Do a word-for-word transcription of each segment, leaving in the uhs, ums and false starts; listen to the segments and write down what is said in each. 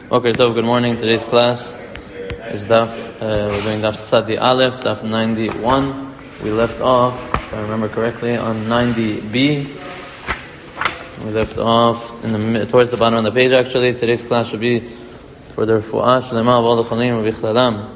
Okay, Tov, good morning. Today's class is Daf, uh, we're doing Daf Tzadi Aleph, Daf ninety-one. We left off, if I remember correctly, on ninety B. We left off in the towards the bottom of the page actually. Today's class should be for the Refuah Shlema of all the Cholim V'Bichlalam.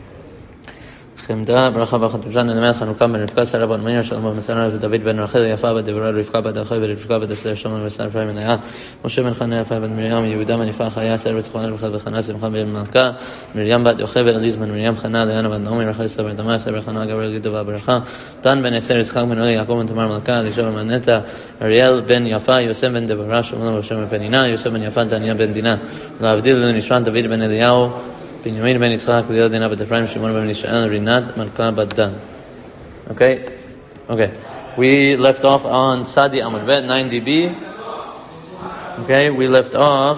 חמדה, ברכה וחתומשן, נדמה חנוכה בן רבקה, שרה בת מאיר, שלמה בן שרה, ודוד בן רחל, יפה בת דבורה, רבקה בת אחי, ורבקה בת אסתר, שלמה בן שרה, אפרים בן היה, משה בן חנה, יפה בן מרים, יהודה בן יפה, חיה, שר בצפונה, רבקה וחנה, שמחה בן מלכה, מרים בת יוכבד, עליז בן מרים, חנה, ליאנה בת נעמי, רחל אסתר בן תמר, סבר חנה, גבריאל גיטה והברכה, דן בן אסתר, יצחק בן אלי, יעקב בן תמר מלכה, אלישע בן מנתה, אריאל בן יפה, יוסף בן דבורה, שלמה בן פנינה, יוסף בן יפה, דניה בן דינה, להבדיל לנשמת דוד בן אליהו, Binyamin ben Yitzchak, Liel Dina bet Ephraim, Shimon ben Yisrael, Rinat, Malka bat Dan. Okay? Okay. We left off on Sadi Amud Bet, ninety B. Okay, we left off,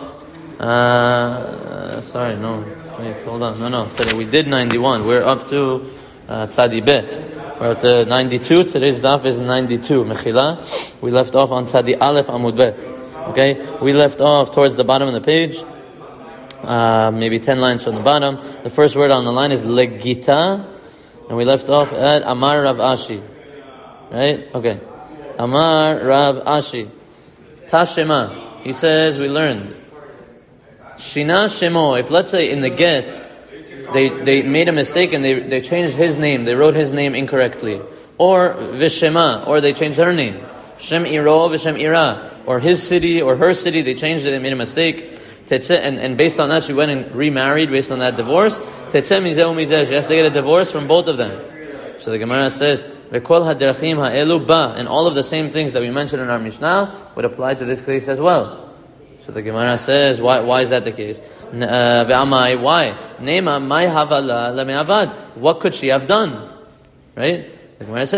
uh, sorry, no, wait, hold on, no, no, today we did ninety-one, we're up to uh, Sadi Bet. We're up to ninety-two, today's daf is ninety-two, Mechila. We left off on Sadi Aleph Amud Bet. Okay, we left off towards the bottom of the page. Uh, maybe ten lines from the bottom. The first word on the line is legita, and we left off at Amar Rav Ashi. Right? Okay. Amar Rav Ashi. Tashema. He says, we learned. Shina Shemo. If let's say in the get, they, they made a mistake and they, they changed his name, they wrote his name incorrectly. Or Vishema, or they changed her name. Shem Iro, Vishem Ira. Or his city, or her city, they changed it, they made a mistake. And, and based on that, she went and remarried based on that divorce. She has to get a divorce from both of them. So the Gemara says, and all of the same things that we mentioned in our Mishnah would apply to this case as well. So the Gemara says, why, why is that the case? Uh, why? What could she have done? Right? The Gemara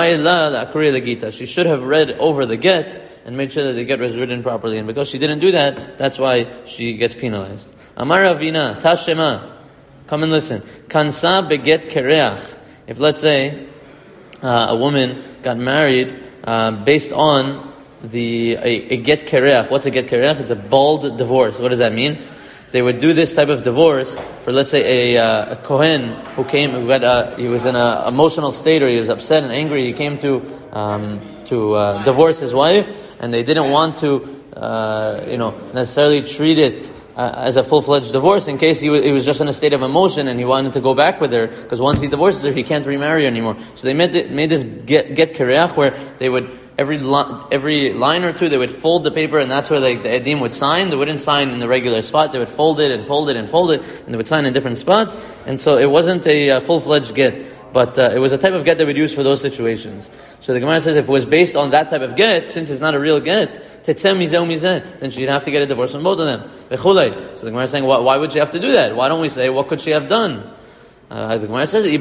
says, she should have read over the get and made sure that the get was written properly. And because she didn't do that, that's why she gets penalized. Amar Ravina, Tashema, come and listen. Kansa beget kereach. If let's say uh, a woman got married uh, based on the a, a get kereach. What's a get kereach? It's a bald divorce. What does that mean? They would do this type of divorce for, let's say, a, uh, a Kohen who came, who got, uh, he was in an emotional state, or he was upset and angry. He came to um, to uh, divorce his wife, and they didn't want to, uh, you know, necessarily treat it uh, as a full-fledged divorce in case he, w- he was just in a state of emotion and he wanted to go back with her, because once he divorces her, he can't remarry anymore. So they made, th- made this get get kireach where they would. Every li- every line or two, they would fold the paper, and that's where like, the edim would sign. They wouldn't sign in the regular spot. They would fold it and fold it and fold it, and they would sign in different spots. And so it wasn't a uh, full-fledged get, but uh, it was a type of get that we'd use for those situations. So the Gemara says if it was based on that type of get, since it's not a real get, tetzem mizeh umizeh, then she'd have to get a divorce from both of them. So the Gemara is saying, why, why would she have to do that? Why don't we say, what could she have done? Uh, the Gemara says,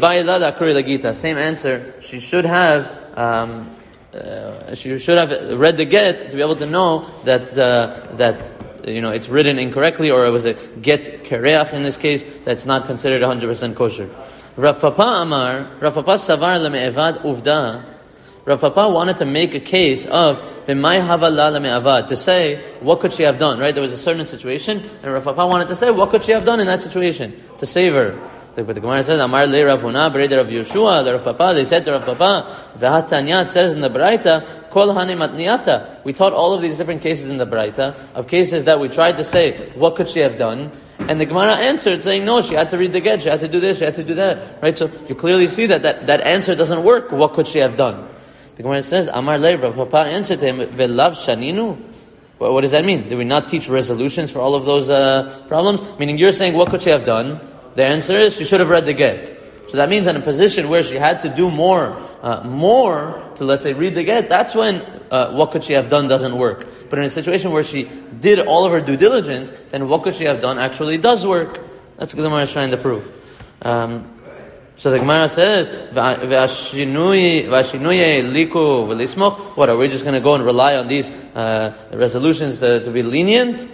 same answer. She should have... Um, Uh, she should have read the get to be able to know that uh, that you know it's written incorrectly, or it was a get kereach in this case that's not considered one hundred percent kosher. Rav Papa Amar, Rav Papa Savar leme'evad uvda. Rav Papa wanted to make a case of b'may havala leme'evad, to say what could she have done. Right, there was a certain situation, and Rav Papa wanted to say what could she have done in that situation to save her. But the Gemara says, Amar le Rav Huna, Bereder Rav Yeshua, the Rav Papa, they said to Rav Papa, V'hatanyat says in the Braita, Kol hani matniyata. We taught all of these different cases in the Braita, of cases that we tried to say, what could she have done? And the Gemara answered, saying, no, she had to read the get, she had to do this, she had to do that. Right, so you clearly see that that, that answer doesn't work. What could she have done? The Gemara says, Amar le Rav Papa answered to him, Ve'lav shaninu. What does that mean? Did we not teach resolutions for all of those uh, problems? Meaning you're saying, what could she have done? The answer is she should have read the get. So that means in a position where she had to do more, uh, more to, let's say, read the get, that's when uh, what could she have done doesn't work. But in a situation where she did all of her due diligence, then what could she have done actually does work. That's what the Gemara is trying to prove. Um, so the Gemara says, "V'ashinuye liku v'lismoch." What, are we just going to go and rely on these uh, resolutions to, to be lenient?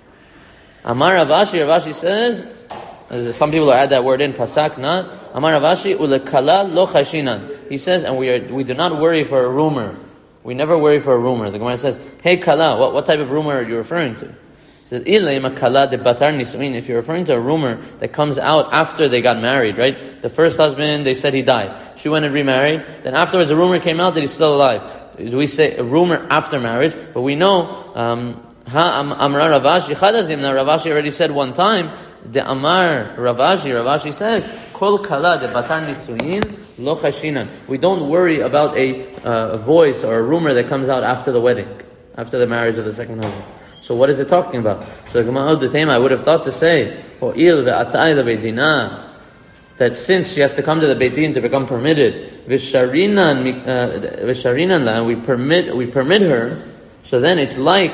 Amar Rav Ashi, Rav Ashi says, some people add that word in, pasak, not. Amar Rav Ashi, ulekala lo chashinan. He says, and we are we do not worry for a rumor. We never worry for a rumor. The Gemara says, hey kala, what, what type of rumor are you referring to? says, if you're referring to a rumor that comes out after they got married, right? The first husband, they said he died. She went and remarried. Then afterwards, a rumor came out that he's still alive. We say a rumor after marriage, but we know, um, Ha Amra Ravashi Chadazim. Now Ravashi already said one time, the Amar Ravashi, Ravashi says, Kol Kala de Batan Nisuyin Lo Chashinan. We don't worry about a, uh, a voice or a rumor that comes out after the wedding, after the marriage of the second husband. So what is it talking about? So I would have thought to say, that since she has to come to the Beit Din to become permitted, Visharinan, uh, we permit, we permit her. So then it's like,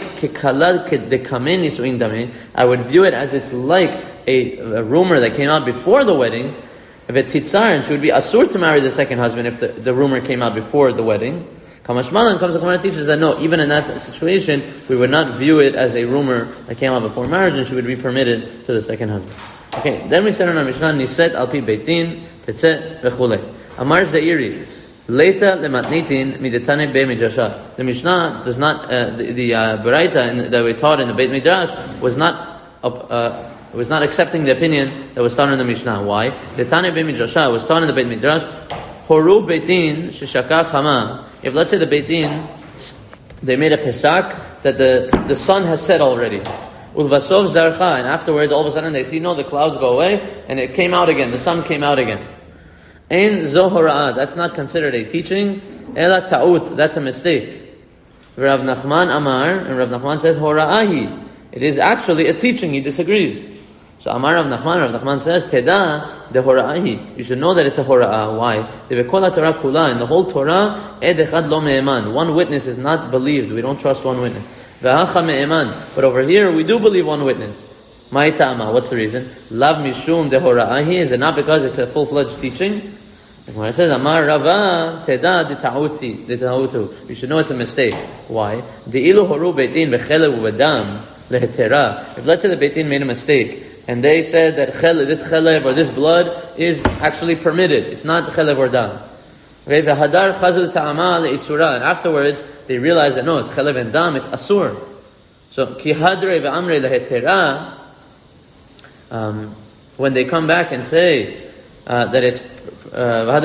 I would view it as it's like a, a rumor that came out before the wedding. If it titzar, and she would be asur to marry the second husband if the, the rumor came out before the wedding. Kamashmalan comes, the Gemara teaches that no, even in that situation, we would not view it as a rumor that came out before marriage, and she would be permitted to the second husband. Okay, then we said in our Mishnah, Niset al pi beitin, tetzet v'chulei. Amar Zairi. Later, the matnitin midetane be midrasha. The Mishnah does not, uh, the, the uh, Baraita that we taught in the Beit Midrash was not, uh, was not accepting the opinion that was taught in the Mishnah. Why? The Tane be midrasha was taught in the Beit Midrash. Horu beitin sheshaka chama. If let's say the Beit Din, they made a pesak that the the sun has set already. Ulvasov zarcha, and afterwards all of a sudden they see no, the clouds go away and it came out again. The sun came out again. Ein zohora'ah, that's not considered a teaching. Ela ta'ut, that's a mistake. Rav Nachman Amar, and Rav Nachman says hora'ahi. It is actually a teaching. He disagrees. So Amar Rav Nachman, Rav Nachman says Teda de hora'ahi. You should know that it's a hora'ah. Why? The Bekola Torah kula, in the whole Torah, ed echad lo me'eman. One witness is not believed. We don't trust one witness. Ve'acha me'eman. But over here we do believe one witness. Mai ta'ama. What's the reason? Lav mishum de hora'ahi. Is it not because it's a full-fledged teaching? When it says Amar Rava Teda de ta'uti de ta'utu, you should know it's a mistake. Why? De ilu horu beitin bechelev uvedam lehetera. If let's say the Beit Din made a mistake and they said that chelev, this chelev or this blood is actually permitted, it's not chelev or dam. Okay, v'hadar chazul ta'ama le'isura, and afterwards they realize that no, it's chelev and dam, it's asur. So ki hadre ve'amre lehetera. Um, when they come back and say uh, that it's Uh,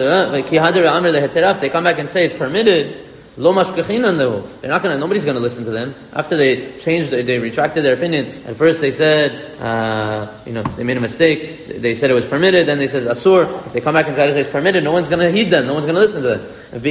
they come back and say it's permitted. Lo mashkachinan though. They're not gonna. Nobody's gonna listen to them. After they changed, they, they retracted their opinion. At first they said, uh, you know, they made a mistake. They said it was permitted. Then they said asur. If they come back and try to say it's permitted, no one's gonna heed them. No one's gonna listen to them.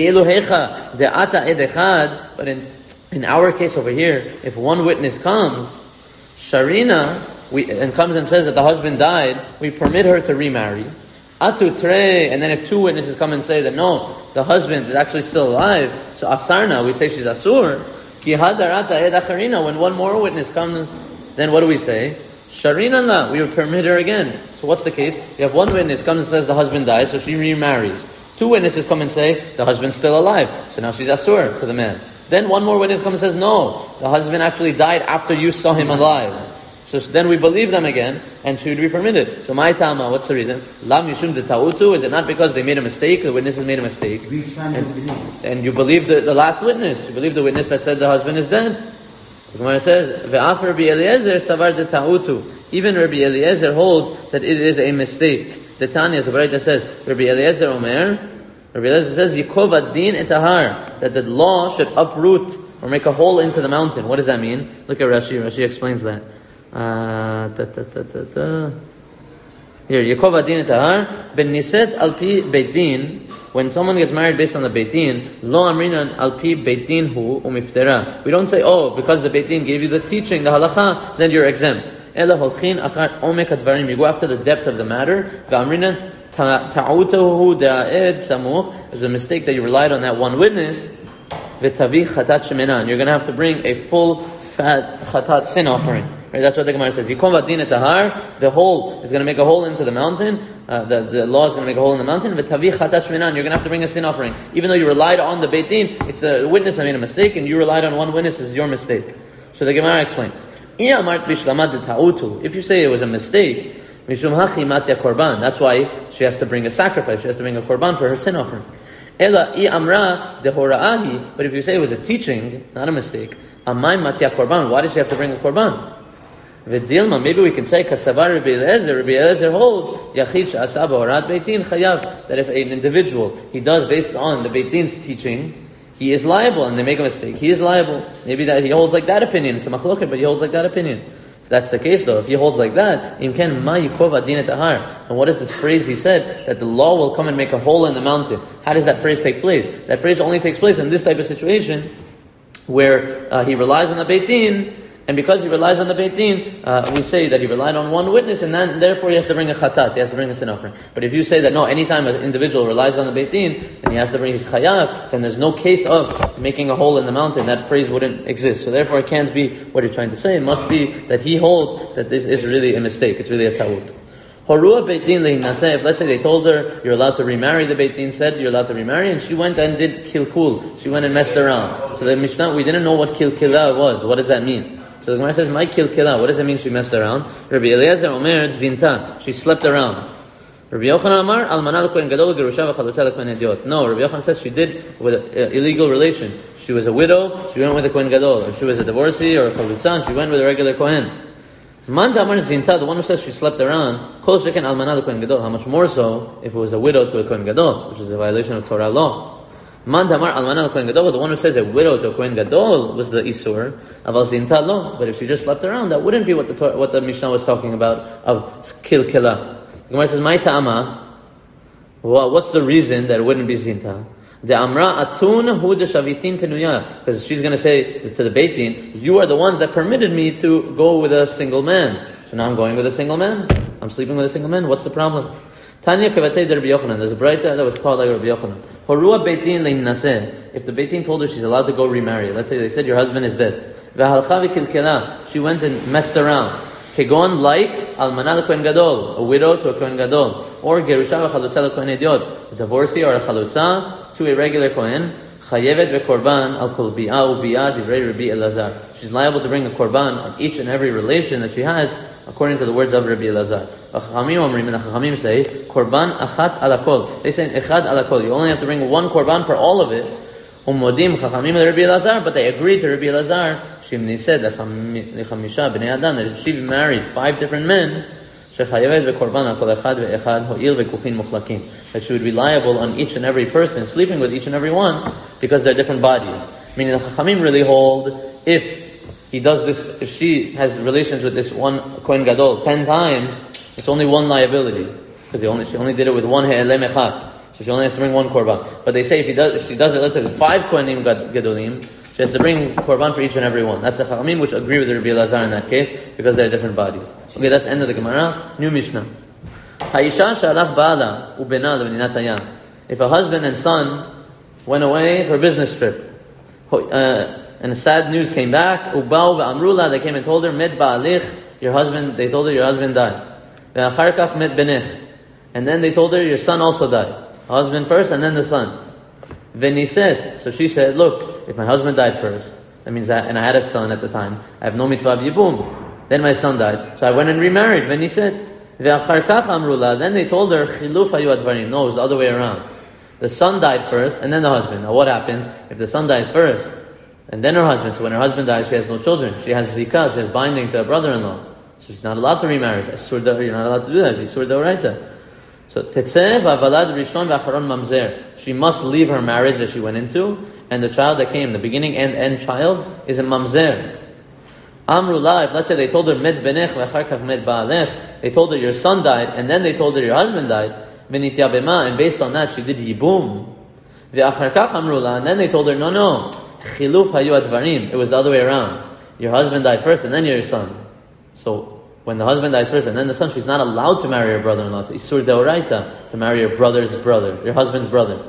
But in in our case over here, if one witness comes, Sharina, we and comes and says that the husband died, we permit her to remarry. Atu tre, and then if two witnesses come and say that no, the husband is actually still alive, so asarna, we say she's asur. Ki hadarata ed acharina, when one more witness comes, then what do we say? Sharina la, we would permit her again. So what's the case? You have one witness comes and says the husband dies, so she remarries. Two witnesses come and say the husband's still alive, so now she's asur to the man. Then one more witness comes and says no, the husband actually died after you saw him alive. So then we believe them again, and she would be permitted. So my tama, what's the reason? Lam yishum de ta'utu, is it not because they made a mistake, the witnesses made a mistake? And, and you believe the, the last witness, you believe the witness that said the husband is dead. The Gemara says, Ve'af Rabbi Eliezer savar de ta'utu. Even Rabbi Eliezer holds that it is a mistake. The Tanya, the Baraita says, Rabbi Eliezer Omer, Rabbi Eliezer says, Yikov ad-din etahar, that the law should uproot or make a hole into the mountain. What does that mean? Look at Rashi, Rashi explains that. Uh, da, da, da, da, da. Here, Yaakov Adin Tahar Ben Niset Al Pi Beit Din. When someone gets married based on the Beit Din, Lo Amrinan Al Pi Beit Din Hu Umiftera. We don't say, oh, because the Beit Din gave you the teaching, the halacha, then you're exempt. Ela Holchin Achar Omek Advarim. You go after the depth of the matter. V'Amrinan Ta'utahu Da'ed Samuch. There's a mistake that you relied on that one witness. V'Tavi Chatat Shemenan. You're going to have to bring a full fat Chatat sin offering. Right, that's what the Gemara says. The hole is going to make a hole into the mountain. Uh, the, the law is going to make a hole in the mountain. You're going to have to bring a sin offering. Even though you relied on the Beit Din, it's a witness that made a mistake, and you relied on one witness, is your mistake. So the Gemara explains. If you say it was a mistake, that's why she has to bring a sacrifice. She has to bring a korban for her sin offering. But if you say it was a teaching, not a mistake, why does she have to bring a korban? V'dilma, maybe we can say, Kasavar Rabbi Eliezer, Rabbi Eliezer holds, Yachid she'asaba orat Beit Din chayav, that if an individual, he does based on the Beit Din's teaching, he is liable, and they make a mistake, he is liable. Maybe that he holds like that opinion, it's a machloket, but he holds like that opinion. If that's the case though, if he holds like that, Im ken ma yikov adin et ahar. And what is this phrase he said? That the law will come and make a hole in the mountain. How does that phrase take place? That phrase only takes place in this type of situation, where uh, he relies on the Beit Din, and because he relies on the Beit Din, uh, we say that he relied on one witness, and then therefore he has to bring a chatat, he has to bring a sin offering. But if you say that no, anytime an individual relies on the Beit Din, and he has to bring his chayav, then there's no case of making a hole in the mountain. That phrase wouldn't exist. So therefore it can't be what you're trying to say. It must be that he holds that this is really a mistake. It's really a ta'ud. Horua Beit Din lehinaseh. If let's say they told her you're allowed to remarry, the Beit Din said you're allowed to remarry, and she went and did kilkul. She went and messed around. So the Mishnah, we didn't know what kilkila was. What does that mean? So the Gemara says, "My kilkila." What does it mean? She messed around. Rabbi Eliezer Omer zinta. She slept around. Rabbi Yochanan Amar almana l'kohen gadol gerusha v'chalutza l'kohen idiot. No, Rabbi Yochanan says she did with an illegal relation. She was a widow. She went with a kohen gadol. If she was a divorcee or a chalutza, she went with a regular kohen. Man Amar zinta, the one who says she slept around, kol sheken almana l'kohen gadol. How much more so if it was a widow to a kohen gadol, which is a violation of Torah law. Man Damar almana l'kohen gadol, the one who says a widow to a kohen gadol was the isur. Aval zinta lo. But if she just slept around, that wouldn't be what the what the Mishnah was talking about of kilkila. The Gemara says, "My ta'ama." Well, what's the reason that it wouldn't be zinta? The amra atun hu de shavitin penuya, because she's going to say to the Beit Din, "You are the ones that permitted me to go with a single man. So now I'm going with a single man. I'm sleeping with a single man. What's the problem?" Tanya kevatei de Rabbi Yochanan. There's a braita that was called like Rabbi Yochanan. Horua Beit Din lehinaseh. If the Beit Din told her she's allowed to go remarry, let's say they said your husband is dead, v'halcha v'kilkela, she went and messed around. Kegon like almana l'kohen gadol, a widow to a kohen gadol, or gerusha v'chalutza l'kohen idiot, a divorcee or a chalutza to a regular kohen. Chayevet v'korban al kol bi'ah u'bi'ah divrei Rabbi Elazar. She's liable to bring a korban on each and every relation that she has, according to the words of Rabbi Elazar. Chachamim Omrim, and the Chachamim say, korban achat ala kol. They say echad ala kol. You only have to bring one korban for all of it. Umodim Chachamim Rabbi Elazar, but they agreed to Rabbi Elazar. Shimni said lechamisha bnei adam, that she married five different men. Shechayevet v'korban al kol echad ve'echad ho'il v'kufin muchlakim. That she would be liable on each and every person, sleeping with each and every one, because they're different bodies. Meaning the Chachamim really hold, if he does this, if she has relations with this one Kohen Gadol ten times, it's only one liability. Because only, she only did it with one He'elem Echad. So she only has to bring one Korban. But they say if, he does, if she does it, let's say with five Kohenim Gadolim, she has to bring Korban for each and every one. That's the Chachamim which agree with Rabbi Elazar in that case, because they're different bodies. Okay, that's the end of the Gemara. New Mishnah. Ha'isha sha'alach ba'ala u'bena le'meninat hayam. If a husband and son went away for a business trip, uh, and sad news came back, Ubau ve'amrula, they came and told her, Met ba'alich, your husband, they told her your husband died. Ve'achar kach met benech. And then they told her your son also died. Husband first and then the son. Ve'niset, so she said, look, if my husband died first, that means that, and I had a son at the time, I have no mitzvah yibum. Then my son died, so I went and remarried. Ve'niset. Ve'achar kach amrula, then they told her, Chiluf hayu advarim. No, it was the other way around. The son died first and then the husband. Now what happens if the son dies first and then her husband? So when her husband dies, she has no children. She has zikah, she has binding to her brother-in-law. So she's not allowed to remarry. You're not allowed to do that. She's surda oraita. So tetzeh v'avalad rishon v'acharon mamzer. She must leave her marriage that she went into, and the child that came, the beginning and end child, is a mamzer. Amrullah, if let's say they told her met benech v'achar kach met ba'alech, they told her your son died, and then they told her your husband died, v'nitya bema, and based on that she did yibum. V'achar kach amrullah, and then they told her no, no, chiluf hayu advarim. It was the other way around. Your husband died first, and then your son. So when the husband dies first and then the son, she's not allowed to marry her brother-in-law. It's isur deoraita to marry your brother's brother, your husband's brother.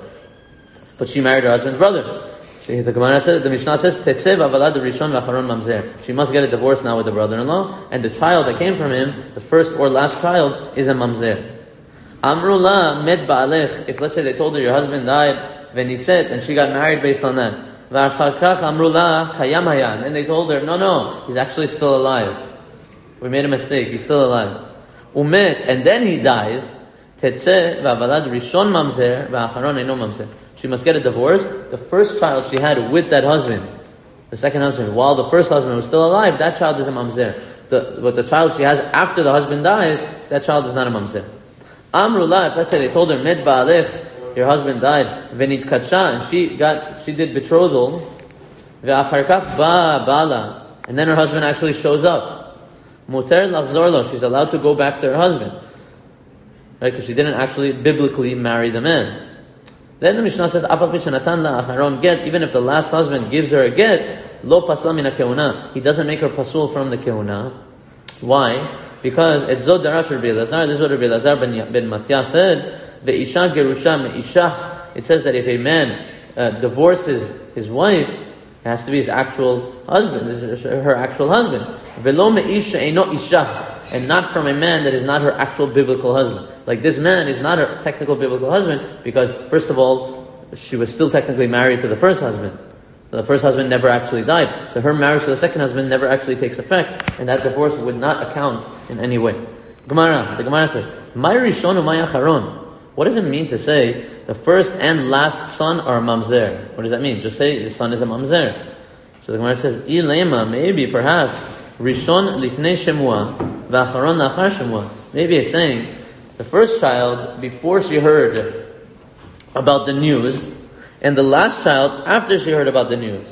But she married her husband's brother. She, the Gemara says, the Mishnah says, Tetzev avalad rishon v'acharon mamzer. She must get a divorce now with the brother-in-law, and the child that came from him, the first or last child, is a mamzer. Amrullah met ba'alech. If let's say they told her your husband died, v'niset, and she got married based on that. V'achakach amrullah kayam hayan. And they told her, no, no, he's actually still alive. We made a mistake. He's still alive. Umet, and then he dies. Tetzeh v'avalad rishon mamzer v'acharon eino mamzer. She must get a divorce. The first child she had with that husband, the second husband, while the first husband was still alive, that child is a mamzer. the, but the child she has after the husband dies, that child is not a mamzer. Amrullah, if let's say they told her, Met ba'alech, your husband died, venit katsha, and she got, she did betrothal, ve'achar kach ba bala, and then her husband actually shows up. Muter lachzor lo, she's allowed to go back to her husband. Right, because she didn't actually biblically marry the man. Then the Mishnah says, Afal pishanatan la acharon get, even if the last husband gives her a get, lo pasla min ha-keuna, he doesn't make her pasul from the keuna. Why? Because it's zod darash Rabbi Elazar, this is what Rabbi Elazar ben, ben Matya said, ve'isha gerusha me'isha, it says that if a man uh, divorces his wife, it has to be his actual husband, her actual husband. Ve'lo me'isha eino isha, and not from a man that is not her actual biblical husband. Like this man is not her technical biblical husband because, first of all, she was still technically married to the first husband. So the first husband never actually died. So her marriage to the second husband never actually takes effect, and that divorce would not account in any way. Gemara, the Gemara says, "May rishon u'may acharon." What does it mean to say the first and last son are a mamzer? What does that mean? Just say the son is a mamzer. So the Gemara says, "Ilema, maybe, perhaps, rishon lifnei shemua, v'acharon lachar shemua." Maybe it's saying the first child before she heard about the news, and the last child after she heard about the news.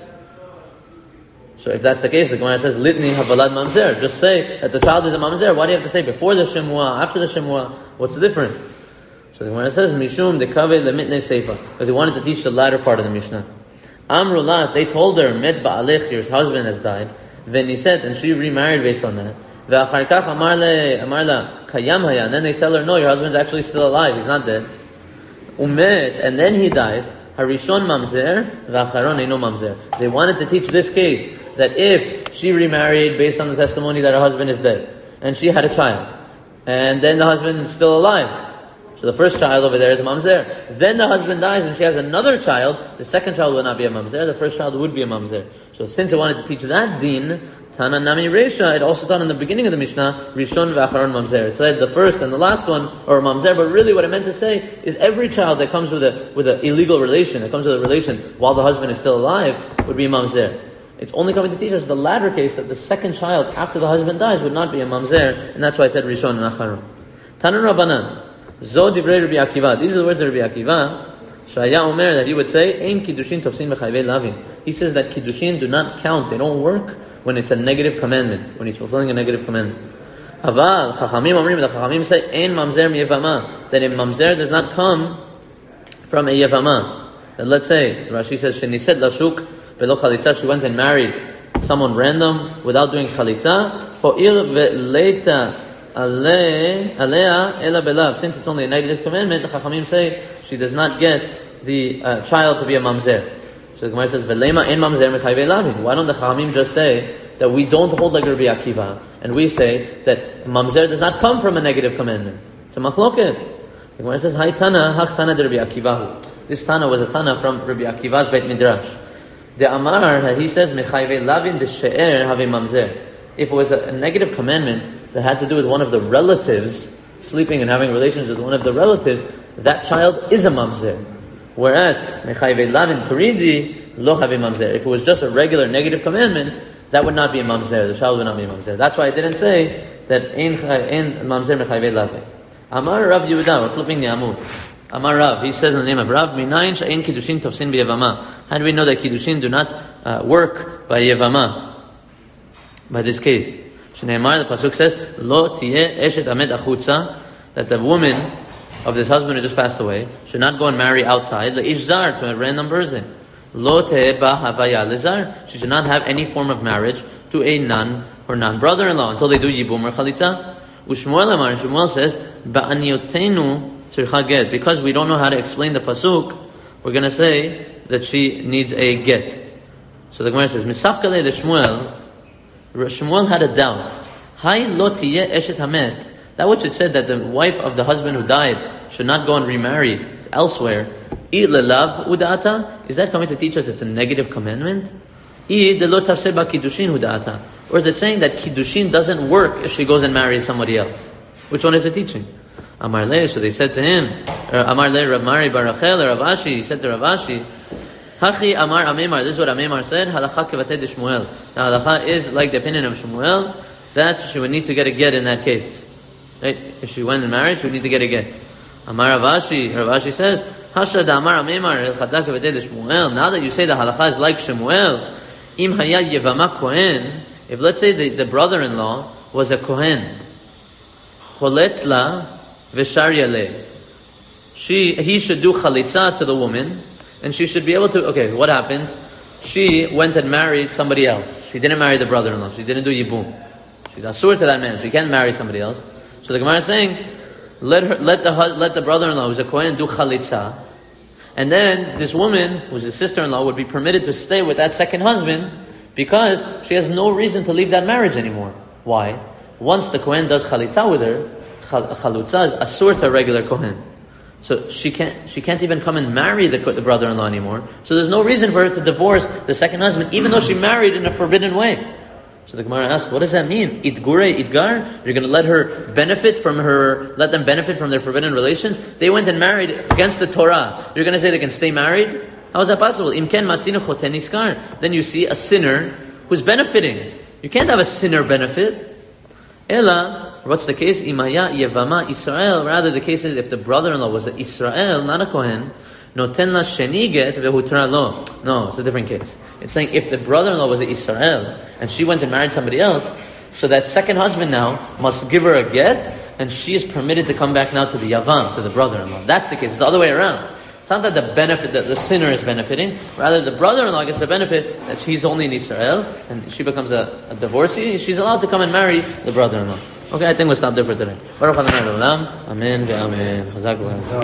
So if that's the case, the Gemara says, Litni havalad mamzer. Just say that the child is a mamzer. Why do you have to say before the shemua, after the shemua? What's the difference? So the Gemara says, Mishum dekave lemitnei seifa. Because he wanted to teach the latter part of the Mishnah. Amrullah, if they told her, Met ba'alech, your husband has died, then he said, and she remarried based on that. Ve'achar kach amar le, amar la, kayam haya. And then they tell her, no, your husband's actually still alive, he's not dead. Umet, and then he dies. Harishon mamzer, v'acharon eino mamzer. They wanted to teach this case, that if she remarried based on the testimony that her husband is dead, and she had a child, and then the husband is still alive, so the first child over there is a mamzer. Then the husband dies and she has another child, the second child will not be a mamzer, the first child would be a mamzer. So since it wanted to teach that din, Tana Nami Resha, it also taught in the beginning of the Mishnah, Rishon v'acharon mamzer. It said the first and the last one are mamzer, but really what it meant to say is every child that comes with a with an illegal relation, that comes with a relation while the husband is still alive, would be a mamzer. It's only coming to teach us the latter case, that the second child after the husband dies would not be a mamzer, and that's why it said Rishon and Acharon. Tanan Rabbanan, Zo divrei Rabbi Akiva. These are the words of Rabbi Akiva. Shaya Omer, that he would say, Ein kiddushin tofsin b'chayvei lavin. He says that kiddushin do not count, they don't work when it's a negative commandment, when he's fulfilling a negative commandment. Aval, Chachamim Omrim, the Chachamim say, Ein mamzer miyevama, that a mamzer does not come from a yevama. That let's say, Rashi says, Sheniset lashuk velo chalitza, she went and married someone random without doing chalitza. Ho'il ve'leita alea ela belav. Since it's only a negative commandment, the Chachamim say she does not get the uh, child to be a mamzer. So the Gemara says, "Velema en mamzer metayvei lavin." Why don't the Chachamim just say that we don't hold like Rabbi Akiva, and we say that mamzer does not come from a negative commandment? It's a machloket. The Gemara says, "Hai Tana, hach Tana de Rabbi Akiva." This Tana was a Tana from Rabbi Akiva's Beit Midrash. The Amar, he says, "Mechayvei lavin de she'er have mamzer." If it was a, a negative commandment that had to do with one of the relatives sleeping and having relations with one of the relatives, that child is a mamzer. Whereas, mechayvei lavin paridi lo have mamzer. If it was just a regular negative commandment, that would not be a mamzer. The child would not be a mamzer. That's why I didn't say that ein mamzer mechayvei lavin. Amar Rav Yehuda, we're flipping the Amud. Amar Rav, he says in the name of Rav, minayin she'ein kiddushin tofsin b'yevama. How do we know that kiddushin do not uh, work by yevama? By this case, Shneimar, the pasuk says, "Lo tiye eshet amed achutza," that the woman of this husband who just passed away should not go and marry outside. Leish zar, to a random person. Lo te'e ba havaya lezar, she should not have any form of marriage to a non or non-brother-in-law until they do yibum or chalitza. Ushmuel Amar, Shmuel says, "Ba'aniotenu tzircha get," because we don't know how to explain the pasuk, we're going to say that she needs a get. So the Gemara says, "Misafkale de Shmuel." Shmuel had a doubt. Hai lo tiyeh eshet hamet. That which it said that the wife of the husband who died should not go and remarry elsewhere. I lelav udata. Is that coming to teach us it's a negative commandment? I de lo tafsir ba kiddushin udata. Or is it saying that kiddushin doesn't work if she goes and marries somebody else? Which one is it teaching? Amar le. So they said to him, Amar le Rav Mari bar Rachel, Rav Ashi. He said to Rav Ashi, Hachi Amar Amemar. This is what Amemar said. Halacha kevatei de Shmuel. The halacha is like the opinion of Shmuel. that she would need to get a get in that case. Right? If she went and married, she would need to get a get. Amar Rav Ashi, Rav Ashi says, Hasha da'amar amemar el-chata kevetei de-Shmuel. Now that you say the halacha is like Shmuel, im haya yevama kohen, if let's say the, the brother-in-law was a kohen, choletz la v'shar yaleh, she, he should do chalitza to the woman, and she should be able to, okay, what happens? She went and married somebody else. She didn't marry the brother-in-law. She didn't do yibum. She's asur to that man. She can't marry somebody else. So the Gemara is saying, let her, let the let the brother-in-law who's a kohen do chalitza, and then this woman who's a sister-in-law would be permitted to stay with that second husband because she has no reason to leave that marriage anymore. Why? Once the kohen does chalitza with her, chalutza is asur to a regular kohen. So she can't she can't even come and marry the, the brother-in-law anymore. So there's no reason for her to divorce the second husband, even though she married in a forbidden way. So the Gemara asks, what does that mean? Itgure, itgar? You're going to let her benefit from her, let them benefit from their forbidden relations? They went and married against the Torah. You're going to say they can stay married? How is that possible? Imken matzinu choten iskar. Then you see a sinner who's benefiting. You can't have a sinner benefit. Ela, what's the case? Imaya yevama Israel. Rather, the case is if the brother-in-law was an Israel, not a Kohen, noten la sheniget vehutra lo. No, it's a different case. It's saying if the brother-in-law was an Israel and she went and married somebody else, so that second husband now must give her a get, and she is permitted to come back now to the Yavam, to the brother-in-law. That's the case. It's the other way around. It's not that the benefit, that the sinner is benefiting. Rather, the brother-in-law gets the benefit that he's only in Israel, and she becomes a, a divorcee. She's allowed to come and marry the brother-in-law. Okay, I think we'll stop there for today. Baruch Adonai Olam. Amen. Amen.